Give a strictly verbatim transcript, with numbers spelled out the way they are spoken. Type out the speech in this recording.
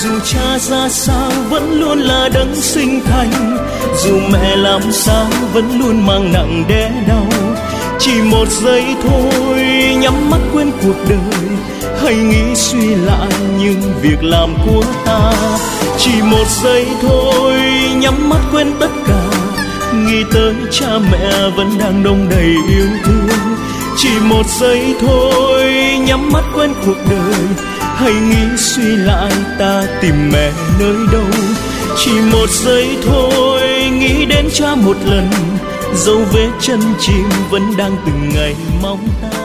Dù cha ra sao vẫn luôn là đấng sinh thành, dù mẹ làm sao vẫn luôn mang nặng đẻ đau. Chỉ một giây thôi nhắm mắt quên cuộc đời, hãy nghĩ suy lại những việc làm của ta. Chỉ một giây thôi nhắm mắt quên tất cả, nghĩ tới cha mẹ vẫn đang đong đầy yêu thương. Chỉ một giây thôi nhắm mắt quên cuộc đời, hãy nghĩ suy lại ta tìm mẹ nơi đâu. Chỉ một giây thôi nghĩ đến cha một lần, dấu vết chân chim vẫn đang từng ngày mong ta.